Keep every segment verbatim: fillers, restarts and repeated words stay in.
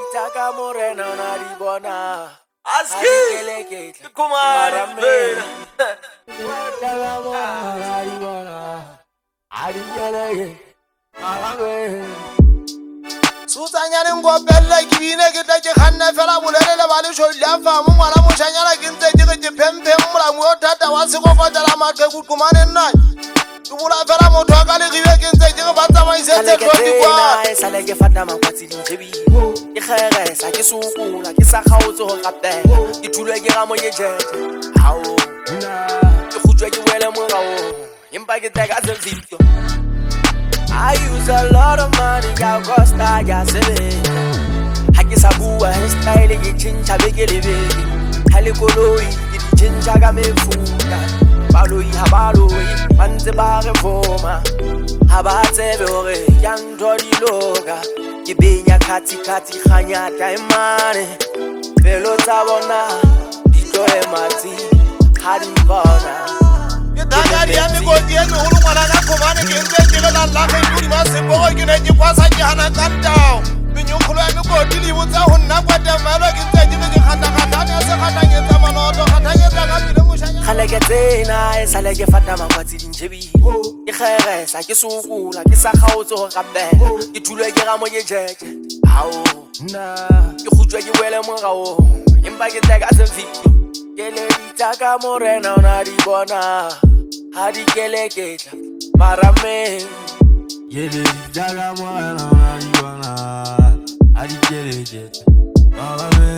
Taka morena una ribona. Aski, kumara mbera. Taka morena una ribona. Arikeleke, alawe. Susanyane ngopelle kibine kita ke khanna fela bolele le bale sho lafa mo ngwana mo shanyana ke ntse ke ke phemphe mola mo thata wa se go fotela maqhe ku kumane nna ke mola fela motho ka le ribe ke ntse ke ba tsamaisetse tlodi kwa sale ke fata makwatsi di jebi ke khere sa ke sukula ke sa khaotse ho gape ke thulwe ke ga mo ye jeje hao ke khutjwe ke wele mo gawo impa ke teka se video. I use a lot of money, ya costa, ya se ve. Haki sabua, style, ye chincha, bege leve. Hali koloi, ye chincha, game fuga. Baloi, habaloi, manze bare foma. Habate vore, yang dodi loga. Ye benya kati kati, khanya taimane. Velo tabona, dito e mati, hadi bona. Dagari amigo dienu hulu ngwana ka komane ke ntse ke la la ke di ma se bo ke ne ke kwasa ke hana kantao binyukhulu amigo dili botsa ho nna kwa tamalo ke ntse ke ke khata khata ne se khata nyetsa manoto khata nyetsa ka pele moshanya khale ke tsena e sale ke fata makwatsi dinjebi ke khere sa ke sukula ke sa khaotse ho gape ke thulwe ke ga mo ye jeje hao na ke khutjwe ke wele mo gawo impa ke teka se video ke le ditaka morena ona di bona. Hadi keleketla marame Yele jaga mwana wanibana. Hadi keleketla marame.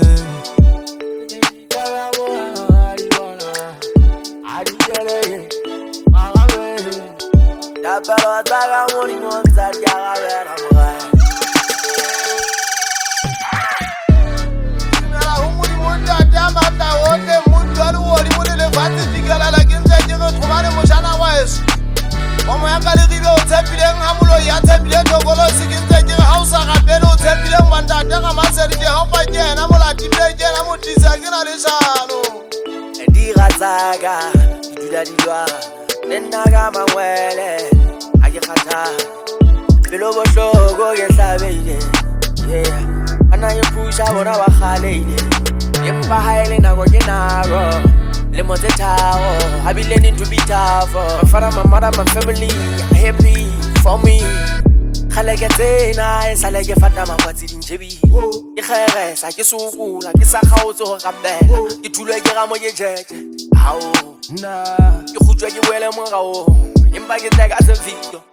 Jaga mwana wanibana. Hadi keleketla marame. Dabalo jaga moni monza jaga vera mwa. Mera humuri monda dama ta wote mundaru wori munele vati digala la kinza jingo thumane moshana waes omo yakale ribe o tsepile ngamulo ya tsepile tokolo sikinze jingo hausa ga pele o tsepile ngwanda daga maseri de hopa jena mola tipe jena motisa kina le shano Ndi gazaga dula dilwa nenaga mawele ake khata pelo bohloko ke hlabele yeah ana yepusha bona ba khaleile empa haele nako ke nako le mo tsetao habile ni to be tough for my mother my family happy for me khale ke tsena e sale ke fata makwatsi dinjebi ke khere sa ke sukula ke sa khaotse ho gape ke thulwe ke ga mo ye jeje hao na ke khutjwe ke wele mo gawo impa ke teka se video.